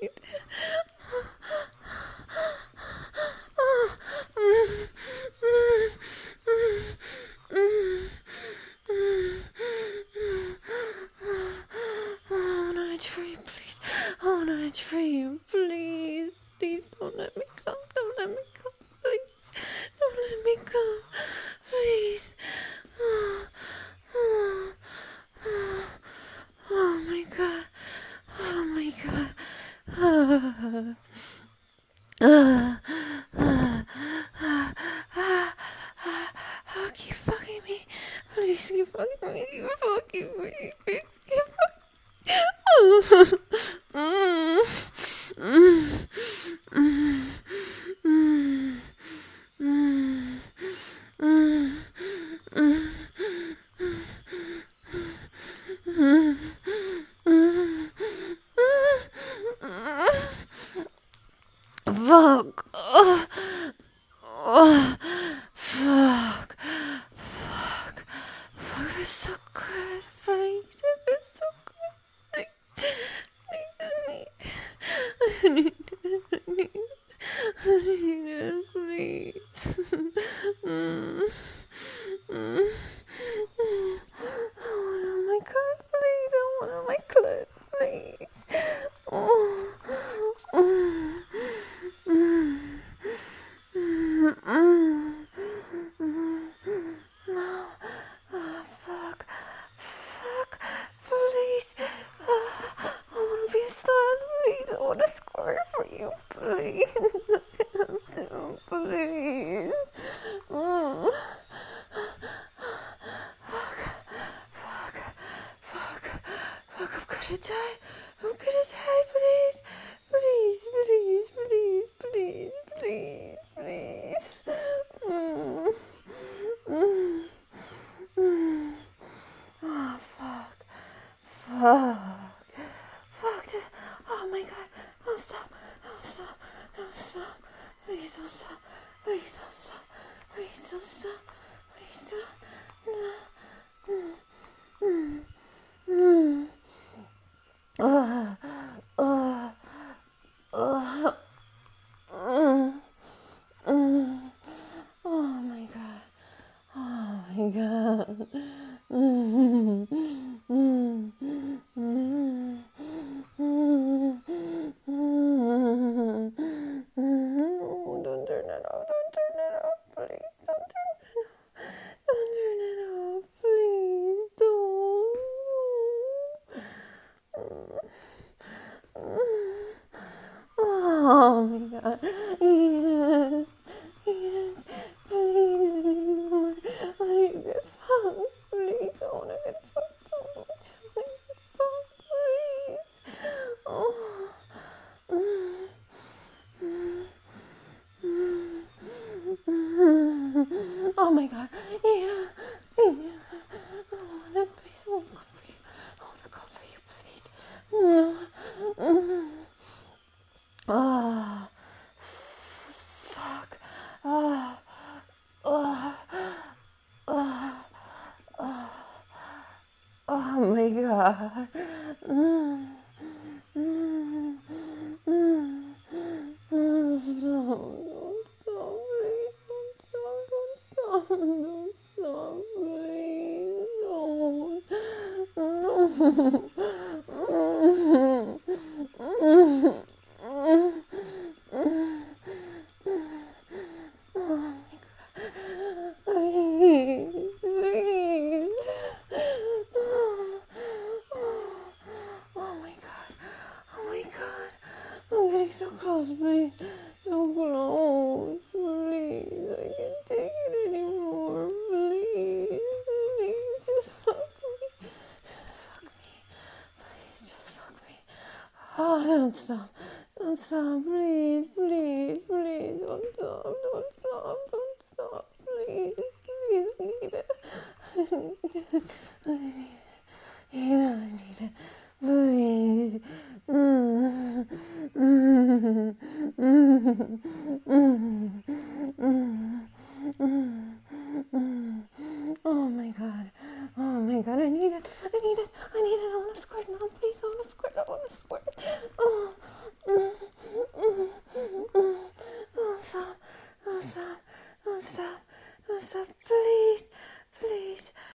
Free, please. Please don't let me come. Don't let me come. Please. Don't let me come. Please. Oh my god. Oh my god. Keep fucking me. Please keep fucking me. Keep fucking me. Please keep fucking Fuck. Fuck. Fuck is so good. Please. It is so good. I need it, please. I want my clit, please. I want my clit, please. No. Fuck. Please. I want to be a star, please. I want to squirt for you, please. Please. Fuck. I'm gonna die. Please. Oh, fuck. Oh my god. Don't stop. Please don't stop. Oh my god. Don't turn it off. Please. Don't turn it off. Please don't. Oh my god. Yes. Please. Let me get fucked. Please. I want to get fucked so much. Please. Oh my god. Yeah. I want to be so comfy. I want to comfort you, please. Fuck. Oh my god. Don't stop, please. Please. Oh my god. I'm getting so close, please. So close. Please. I can't take it anymore. Please. Just fuck me. Please, just fuck me. Oh, don't stop. Please. Don't stop. Please. I need it. I need it. Please. Oh my god, I need it.